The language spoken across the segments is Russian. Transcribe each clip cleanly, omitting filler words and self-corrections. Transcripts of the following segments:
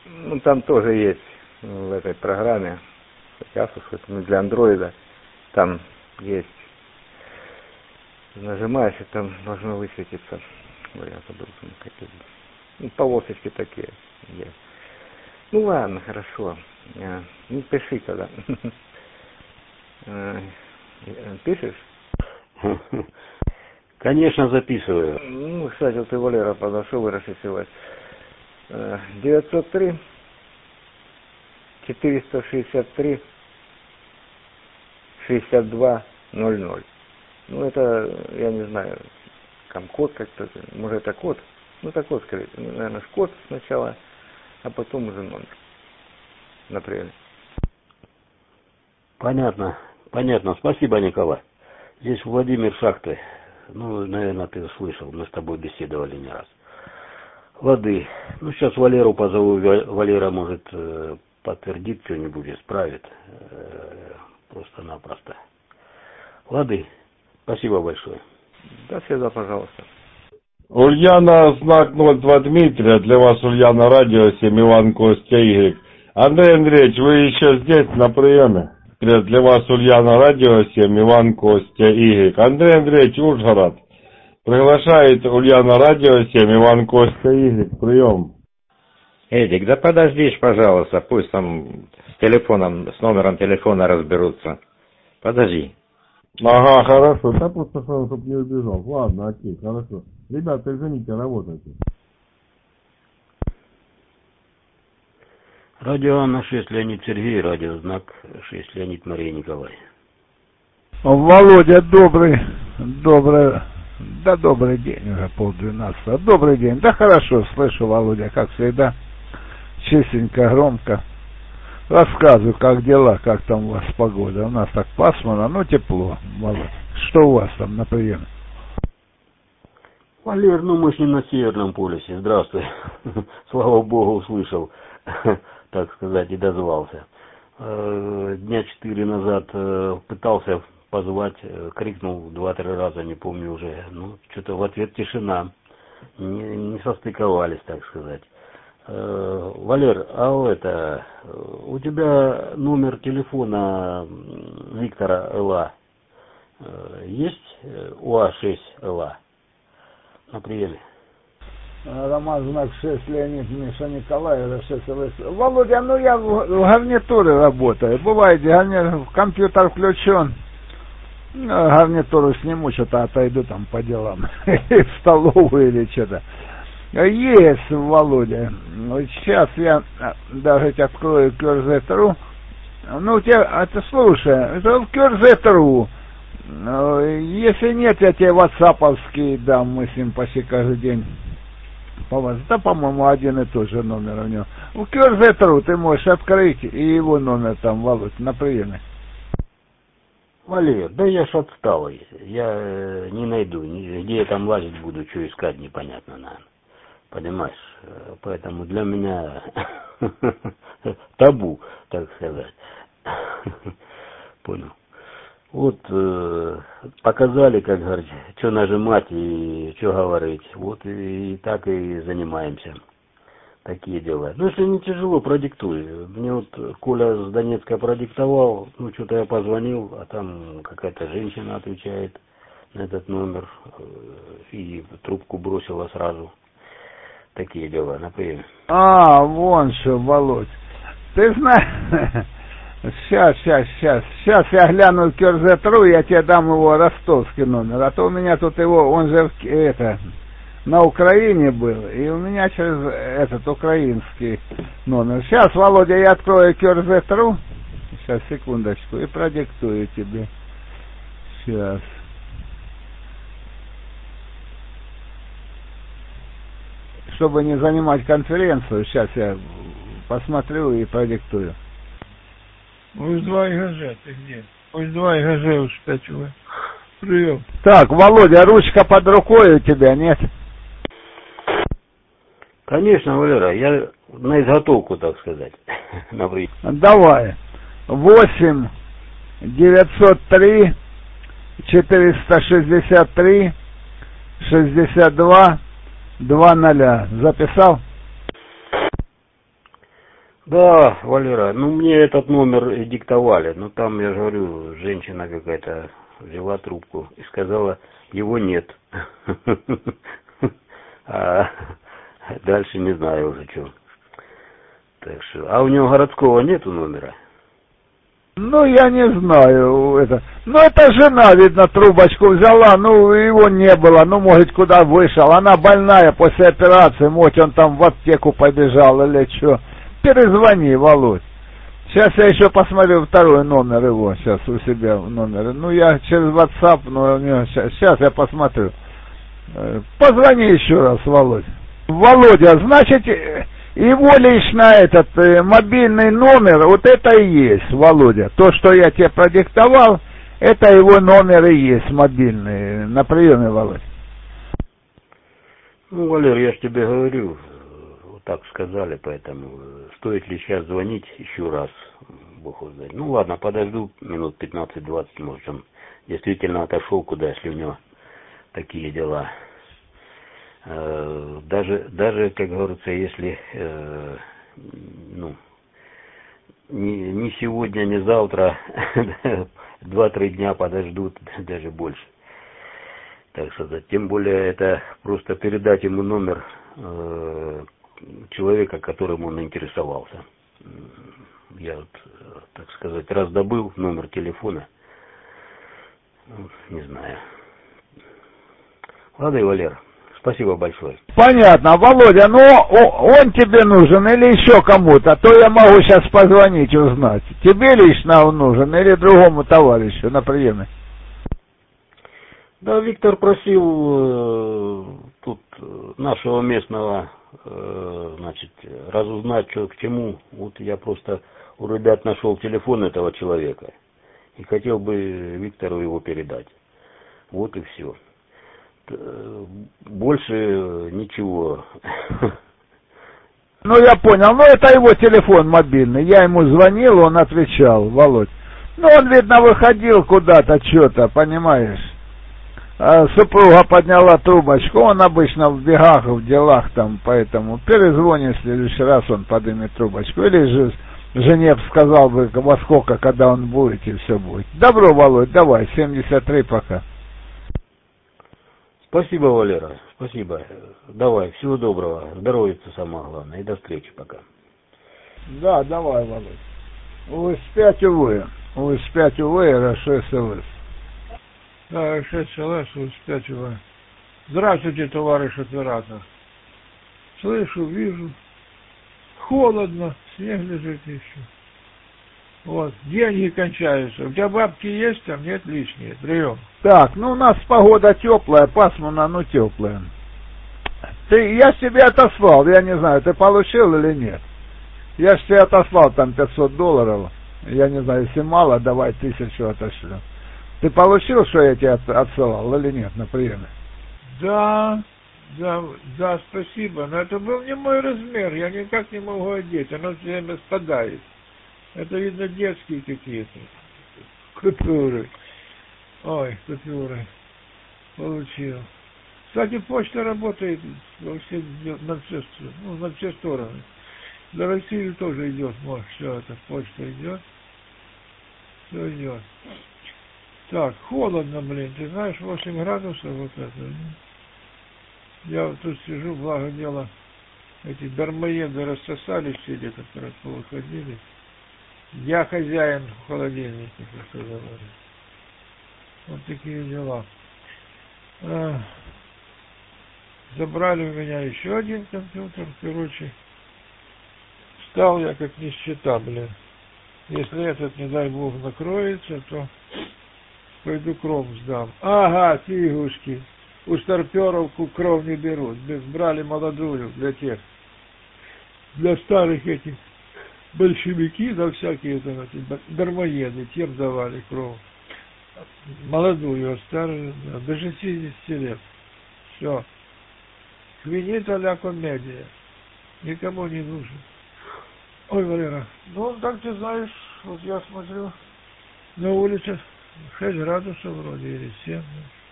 Ну, там тоже есть в этой программе, для андроида, там есть, нажимаешь, и там должно высветиться, ой, я забыл, какие, ну, полосочки такие есть. Ну ладно, хорошо, ну пиши тогда. Пишешь? Конечно, записываю. Ну, кстати, вот и Валера подошел и расшифровать. 903 463 62 00. Ну, это, я не знаю, там код как-то, может это код? Ну, это код, скорее, наверное, код сначала, а потом уже номер, например. Понятно, понятно. Спасибо, Николай. Здесь Владимир Шахты. Ну, наверное, ты слышал, мы с тобой беседовали не раз. Лады. Ну, сейчас Валеру позову. Валера, может, подтвердит что-нибудь, исправит. Просто-напросто. Лады. Спасибо большое. Да, всегда, пожалуйста. Ульяна, знак 02 Дмитрия. Для вас Ульяна, радио 7, Иван Костя Y. Андрей Андреевич, вы еще здесь на приеме? Для вас Ульяна, радио 7, Иван Костя Y. Андрей Андреевич, Ужгород. Приглашает Ульяна, радио 7, Иван Костя Y. Прием. Эдик, да подождишь, пожалуйста, пусть там с телефоном, с номером телефона разберутся. Подожди. Ага, хорошо. Да просто, чтобы не убежал. Ладно, окей, хорошо. Ребята, извините, работайте. Радио Анна 6, Леонид Сергей, радиознак 6, Леонид Мария Николай. Володя, добрый день, уже 11:30. Добрый день, да хорошо, слышу, Володя, как всегда, чистенько, громко. Рассказывай, как дела, как там у вас погода. У нас так пасмурно, но тепло, Володя. Что у вас там на приеме? Валер, ну мы с ним на Северном полюсе. Здравствуй. Слава Богу, услышал, так сказать, и дозвался. Дня 4 назад пытался позвать, крикнул 2-3 раза, не помню уже. Ну, что-то в ответ тишина. Не состыковались, так сказать. Валер, а у тебя номер телефона Виктора Л.А. есть? УА-6 Л.А. на приеме? Роман, знак 6, Леонид, Миша, Николай, Володя, ну я в гарнитуре работаю. Бывает, компьютер включен. Гарнитуру сниму, что-то отойду там по делам. В столовую или что-то. Есть, Володя. Сейчас я даже открою QRZ.ru. Ну, ты слушай, это в QRZ.ru. Если нет, я тебе ватсаповский дам, мы с ним почти каждый день. Да, по-моему, один и тот же номер у него. В QRZ.ru ты можешь открыть, и его номер там, Володь, на приеме. Валер, да я ж отсталый. Я не найду, где я там лазить буду, что искать, непонятно, наверное. Понимаешь, поэтому для меня табу, так сказать. Понял. Вот показали, как говорить, что нажимать и что говорить. Вот и так и занимаемся. Такие дела. Ну, если не тяжело, продиктуй. Мне вот Коля с Донецка продиктовал, ну, что-то я позвонил, а там какая-то женщина отвечает на этот номер и трубку бросила сразу. Такие дела, например. Вон что, Володь. Ты знаешь, сейчас я гляну в QRZ.ru, я тебе дам его ростовский номер, а то у меня тут его, он же на Украине был, и у меня через этот украинский номер. Сейчас, Володя, я открою QRZ.ru, сейчас, секундочку, и продиктую тебе. Сейчас. Чтобы не занимать конференцию, сейчас я посмотрю и продиктую. Уж 2 ГЖ, ты где? Уж 2 ГЖ уж 5 уже. Прием. Так, Володя, ручка под рукой у тебя, нет? Конечно, Валера, я на изготовку, так сказать. Давай. 8 903 463 62 2:0. Записал? Да, Валера, ну мне этот номер и диктовали, но там, я же говорю, женщина какая-то взяла трубку и сказала, его нет. А дальше не знаю уже что. Так что, а у него городского нету номера? Ну, я не знаю, это. Ну, это жена, видно, трубочку взяла, ну, его не было, ну, может, куда вышел. Она больная после операции, может, он там в аптеку побежал или что. Перезвони, Володь. Сейчас я еще посмотрю второй номер его, сейчас у себя в номере. Ну, я через WhatsApp, но у него сейчас я посмотрю. Позвони еще раз, Володь. Володя, значит, его лично этот мобильный номер, вот это и есть, Володя. То, что я тебе продиктовал, это его номер и есть мобильный. На приеме, Володь. Ну, Валер, я же тебе говорю, вот так сказали, поэтому стоит ли сейчас звонить еще раз, Бог его знает. Ну ладно, подожду минут 15-20, может он действительно отошел куда, если у него такие дела. Даже, как говорится, если ну, не сегодня, не завтра, 2-3 дня подождут, даже больше. Так сказать, тем более это просто передать ему номер человека, которым он интересовался. Я вот, так сказать, раздобыл номер телефона, не знаю. Ладно, Валер. Спасибо большое. Понятно, Володя, ну он тебе нужен или еще кому-то, то я могу сейчас позвонить, узнать. Тебе лично он нужен или другому товарищу на приеме? Да, Виктор просил тут нашего местного, значит, разузнать, что к чему. Вот я просто у ребят нашел телефон этого человека и хотел бы Виктору его передать. Вот и все. Больше ничего. Ну, я понял. Ну, это его телефон мобильный. Я ему звонил, он отвечал, Володь. Ну, он, видно, выходил куда-то, что-то, понимаешь. А супруга подняла трубочку. Он обычно в бегах, в делах там, поэтому перезвонит в следующий раз, он поднимет трубочку. Или же жене сказал бы, во сколько, когда он будет, и все будет. Добро, Володь, давай, 73 пока. Спасибо, Валера, спасибо. Давай, всего доброго, здоровья самое главное, и до встречи пока. Да, давай, Володь. УС-5 УВ. УС-5 УВ, РШ-СЛС. Да, РШ-СЛС, УС-5 УВ. Здравствуйте, товарищ оператор. Слышу, вижу. Холодно, снег лежит еще. Вот, деньги кончаются. У тебя бабки есть, там нет лишние. Прием. Так, ну у нас погода теплая, пасмурно, но теплая. Я ж тебе отослал, я не знаю, ты получил или нет. Я ж тебе отослал там $500. Я не знаю, если мало, давай 1000 отошлю. Ты получил, что я тебе отсылал или нет на приеме? Да, спасибо. Но это был не мой размер, я никак не могу одеть, оно все время спадает. Это, видно, детские какие-то купюры. Ой, купюры. Получил. Кстати, почта работает во все, на все стороны. До России тоже идет, может, все это, почта идет. Все идет. Так, холодно, блин, ты знаешь, 8 градусов вот это. Я вот тут сижу, благо дело, эти дармоеды рассосались все где-то, повыходили. Я хозяин в холодильнике, как говорят. Вот такие дела. Забрали у меня еще один компьютер, короче. Стал я как нищета, блин. Если этот, не дай бог, накроется, то пойду кровь сдам. Ага, фигушки. У старперовку кровь не берут. Брали молодую для тех. Для старых этих большевики, да всякие там эти дармоеды, тем давали кровь. Молодую, а старую, да, до 60 лет. Все. Финита ля комедия. Никому не нужен. Ой, Валера, ну, так ты знаешь, вот я смотрю, на улице 6 градусов вроде, или 7.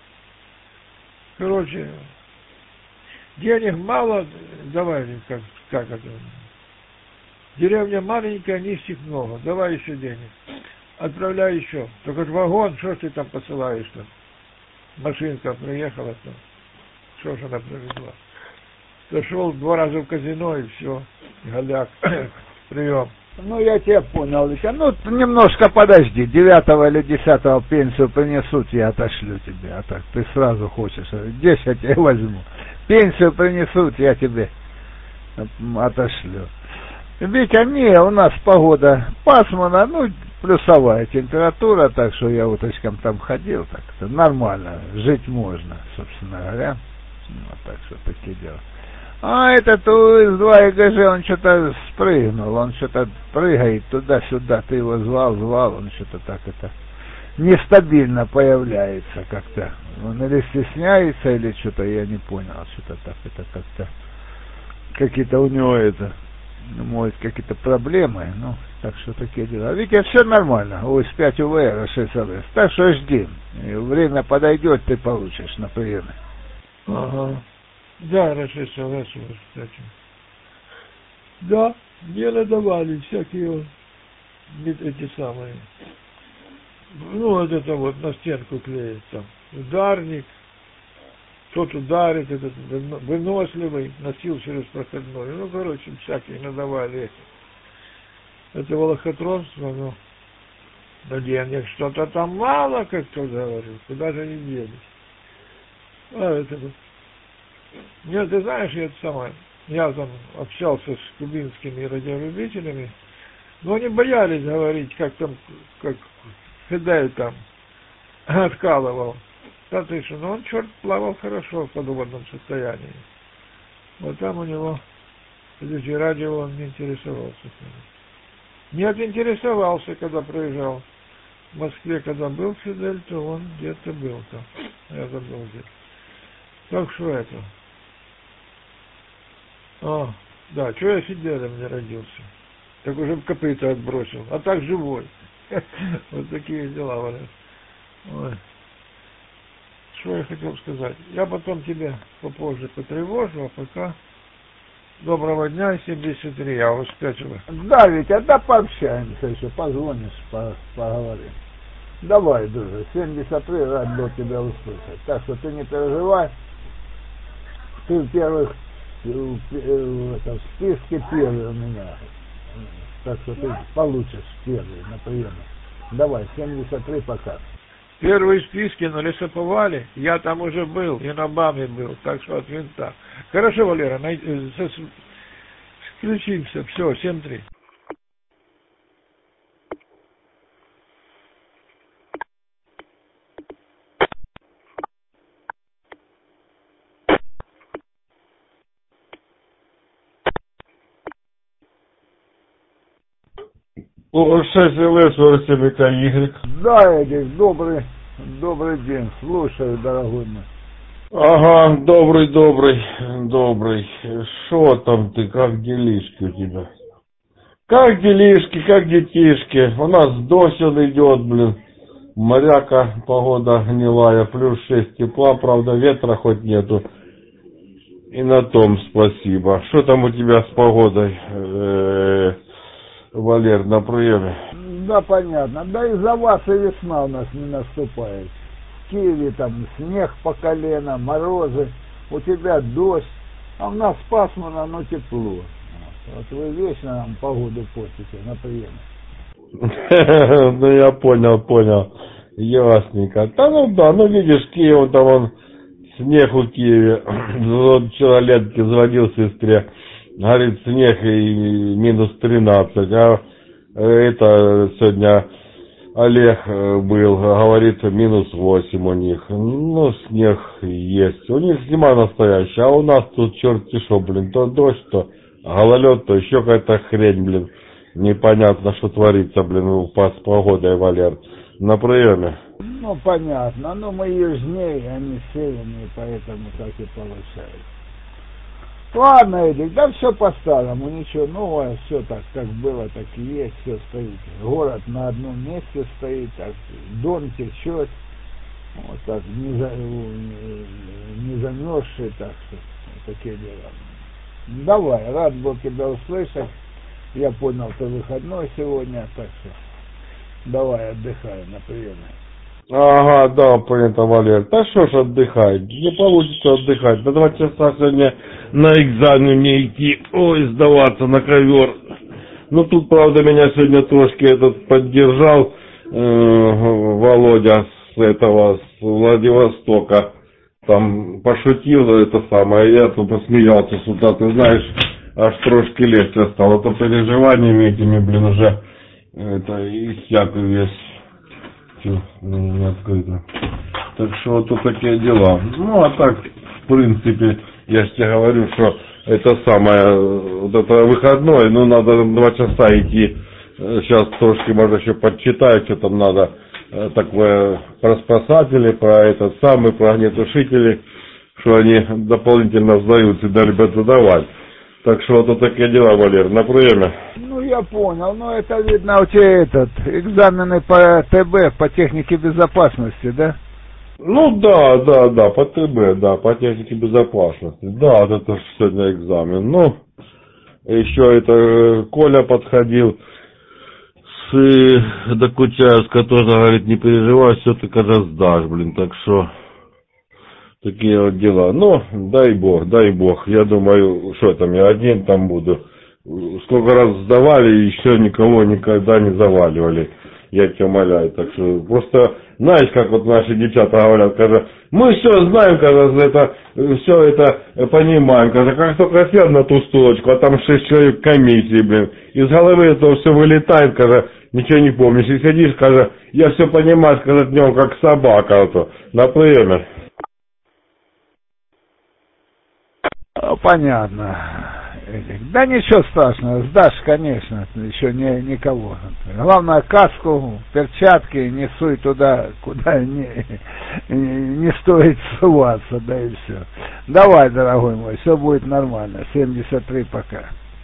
Короче, денег мало, давай, как это, Деревня маленькая, нищих много. Давай еще денег. Отправляй еще. Только ж вагон, что ж ты там посылаешь-то? Машинка приехала там. Что ж она привезла? Зашел 2 раза в казино и все. Голяк. Прием. Ну, я тебя понял, Витя. Ну, ты немножко подожди. 9 или 10 пенсию принесут, я отошлю тебе. А так, ты сразу хочешь. 10 я тебе возьму. Пенсию принесут, я тебе отошлю. Витя, не, у нас погода пасмурная, ну, плюсовая температура, так что я уточком там ходил, так-то нормально, жить можно, собственно говоря. Вот так что такие дела. А этот из 2 ЭГЖ, он что-то спрыгнул, он что-то прыгает туда-сюда, ты его звал, он что-то так это нестабильно появляется как-то. Он или стесняется, или что-то, я не понял, что-то так, это как-то, какие-то у него это, может, какие-то проблемы, ну, так что такие дела. Витя, все нормально, УС-5 УВР, 6 ЛС, так что жди, и время подойдет, ты получишь на приеме. Ага. Да, расширялась, кстати. Да, мне надавали всякие эти самые. Ну, вот это вот на стенку клеит там. Ударник. Тот ударит, этот выносливый, носил через проходной. Ну, короче, всякие надавали эти. Это волокотронство, ну, на денег что-то там мало, как кто говорил, куда же они делись. А это вот. Нет, ты знаешь, я там общался с кубинскими радиолюбителями, но они боялись говорить, как там, как Фидель там откалывал. Да ты что, ну он, черт, плавал хорошо в подводном состоянии. Вот там у него, эти радио, он не интересовался. Нет, интересовался, когда проезжал в Москве, когда был Фидель, то он где-то был там. Я забыл где. Так что это. Да, что я Фиделем не родился? Так уже в копыта отбросил, а так живой. Вот такие дела, Валя. Ой. Что я хотел сказать? Я потом тебя попозже потревожу, а пока доброго дня, 73, я успетила. Да, Витя, да пообщаемся еще, позвонишь, поговорим. Давай, друже, 73, рад был тебя услышать. Так что ты не переживай, ты в первых в списке первый у меня. Так что ты получишь первый на приеме. Давай, 73 пока. Первый в списке на лесоповале, я там уже был, и на БАМе был, так что от винта. Хорошо, Валера, включимся, все, 7-3. О, 6 ЛС, 47 КY. Да, Эдик, добрый день, слушаю, дорогой мой. Ага, добрый. Шо там ты, как делишки у тебя? Как делишки, как детишки? У нас дождь он идет, блин. Моряка, погода гнилая, плюс 6 тепла, правда ветра хоть нету. И на том спасибо. Что там у тебя с погодой, Валер, на приеме? Да, понятно. Да из-за вас и весна у нас не наступает. В Киеве там снег по колено, морозы, у тебя дождь, а у нас пасмурно, но тепло. Вот вы вечно нам погоду портите на приеме. Ну я понял. Ясненько. Да, ну видишь, Киев, там он снег у Киеве. Вот вчера Ленке звонил сестре, говорит, снег и минус 13, а это сегодня Олег был, говорит, минус 8 у них. Ну, снег есть. У них зима настоящая, а у нас тут черти шо, блин, то дождь, то гололед, то еще какая-то хрень, блин. Непонятно, что творится, блин, с погодой, Валер. На приеме. Ну, понятно. Но мы южнее, они севернее, поэтому так и получается. Ладно, Эдик, да все по-старому, ничего нового, все так, как было, так и есть, все стоит. Город на одном месте стоит, так, дом течет, вот так, не замерзший, так что, вот такие дела. Давай, рад был тебя услышать. Я понял, ты выходной сегодня, так что давай отдыхай на приеме. Ага, да, понятно, Валер. Да что ж отдыхать? Не получится отдыхать. На 2 часа сегодня на экзамен мне идти, ой, сдаваться на ковер. Ну, тут, правда, меня сегодня трошки поддержал Володя с Владивостока. Там пошутил это самое, я тут посмеялся с утра, ты знаешь, аж трошки легче стало. То переживаниями этими, блин, уже это иссяк весь. Не открыто. Так что вот тут такие дела. Ну, а так, в принципе, я же тебе говорю, что это самое, вот это выходной, ну, надо 2 часа идти. Сейчас трошки, может, еще подчитать, что там надо такое про спасатели, про этот самый, про огнетушители, что они дополнительно сдаются и дали бы задавать. Так что вот такие дела, Валер, на приеме. Ну, я понял, но это видно у тебя экзамены по ТБ, по технике безопасности, да? Ну да, по ТБ, да, по технике безопасности. Да, вот это же сегодня экзамен. Ну, еще это Коля подходил с Докучаевска, тоже говорит, не переживай, все ты когда сдашь, блин, так что такие вот дела. Ну, дай бог, я думаю, что там, я один там буду. Сколько раз сдавали, еще никого никогда не заваливали. Я тебя умоляю. Так что просто, знаешь, как вот наши девчата говорят, когда мы все знаем, когда все это понимаем, когда как только сел на ту стулочку, а там 6 человек комиссии, блин, из головы это все вылетает, когда ничего не помнишь, и сидишь, когда я все понимаю, когда днем как собака, вот, на приеме. Понятно. Да ничего страшного, сдашь, конечно, еще никого. Главное, каску, перчатки не суй туда, куда не стоит суваться, да и все. Давай, дорогой мой, все будет нормально. 73 пока.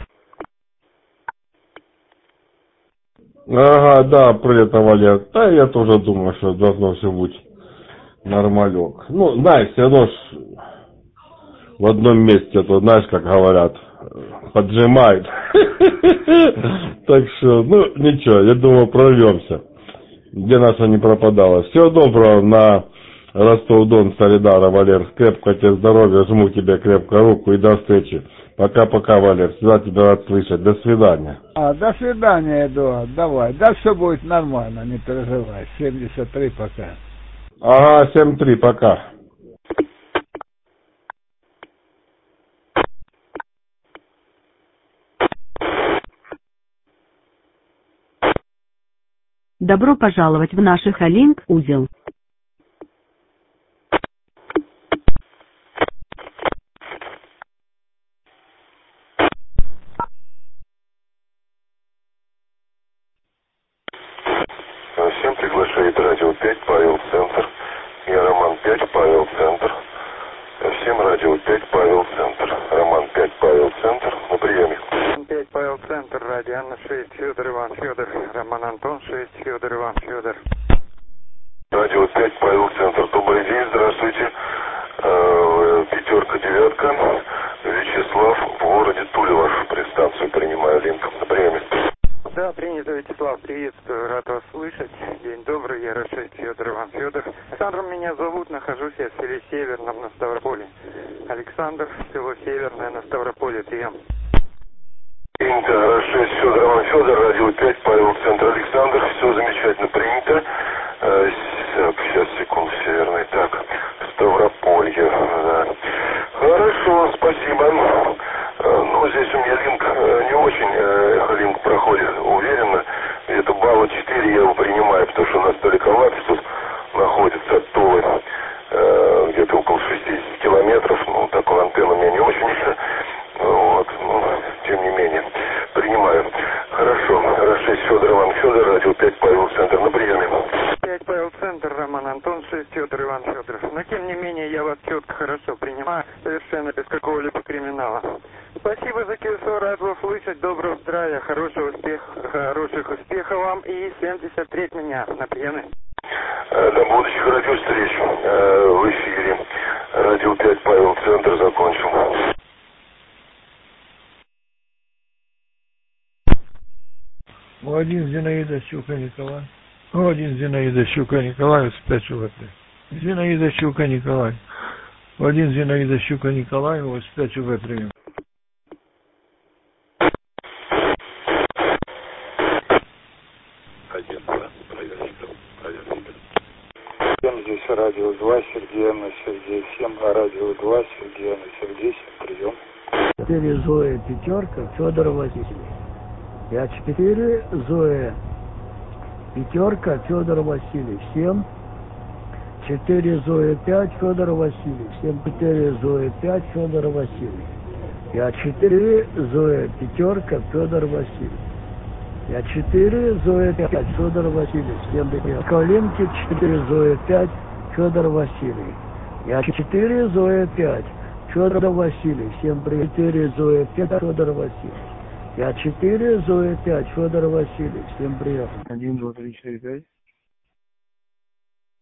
Ага, да, привет, Валер. Да, я тоже думаю, что должно все быть нормалек. Ну, знаешь, все равно в одном месте, то знаешь, как говорят, поджимает. Так что, ну, ничего, я думаю, прорвемся. Где наша не пропадала. Всего доброго на Ростов-Дон, Солидара, Валер. Крепкого тебе здоровья, жму тебе крепко руку и до встречи. Пока-пока, Валер. Всегда тебя рад слышать. До свидания. До свидания, Эдуард. Давай. Да, все будет нормально, не переживай. 73 пока. Ага, 7-3, пока. Добро пожаловать в наш Халинг-узел. Всем приглашает радио 5, Павел, Центр. Я Роман 5, Павел, Центр. Всем радио 5, Павел, Центр. Роман 5, Павел, Центр. На приеме. 5, Павел, Центр. Радио Анна 6, Федор Иван, Федор. Роман Антон 6, Федор Иван, Федор. Радио 5, Павел, Центр. Добрый день, здравствуйте. 5-9. Вячеслав в городе Туле. Вашу предстанцию принимаю, линк. На приеме. Да, принято, Вячеслав, приветствую, рад вас слышать. День добрый, я Рашид, Федор Иван, Федор. Александром меня зовут, нахожусь я в селе Северном на Ставрополе. Александр, село Северное на Ставрополе, прием. Принято, Рашид, Федор Иван, Федор, радио 5, Павел, Центр, Александр. Все замечательно принято. Так, сейчас, секунду, Северный, так, Ставрополье, да. Хорошо, спасибо. Ну, здесь у меня линк не очень, линк проходит уверенно. Где-то балла 4 я его принимаю, потому что у нас далековато тут находится от Тулы. Где-то около 60 километров. Ну, такую антенну у меня не очень. Вот, ну, тем не менее, принимаю. Хорошо. Рашид, Федор Иван, Федор, радио 5, Павел, Центр, на приеме. 5, Павел, Центр, Роман Антон 6, Федор Иван, Федор. Но тем не менее, я вас четко, хорошо принимаю, совершенно без какого-либо криминала. Спасибо за КСО, рад вас слышать, доброго здравия, хороших успехов вам и 73 меня на приеме. До будущих радиовстреч в эфире. Радио 5, Павел, Центр, закончил. Один Зинаида Щука Николай. Один Зинаида Щука Николай, спять в этой. Зинаида Щука Николай. Один Зинаида Щука Николай, спять в этой. Всем здесь радио 2, Сергей Анна, Сергей. Всем радио 2, Сергей Анна, Сергей. Всем прием. 4 Зоя, пятерка, Федор Васильевич. Я 4 Зоя, пятерка, Федор Васильевич. 7. 4 Зоя, 5, Федор Васильевич. 7, 4 Зоя, 5, Федор Васильевич. Я 4 Зоя, пятерка, Федор Васильевич. Я 4 Зоя, 5, Федор Васильевич. 7, Коваленки, 4 Зоя, 5, Федор Васильевич. Я 4 Зоя, 5, Федор Васильевич. 7, 4 Зоя, 5, Федор Васильевич. Я 4 Зоя, 5, Федор Васильевич. Всем привет. 1, 2, 3, 4, 5.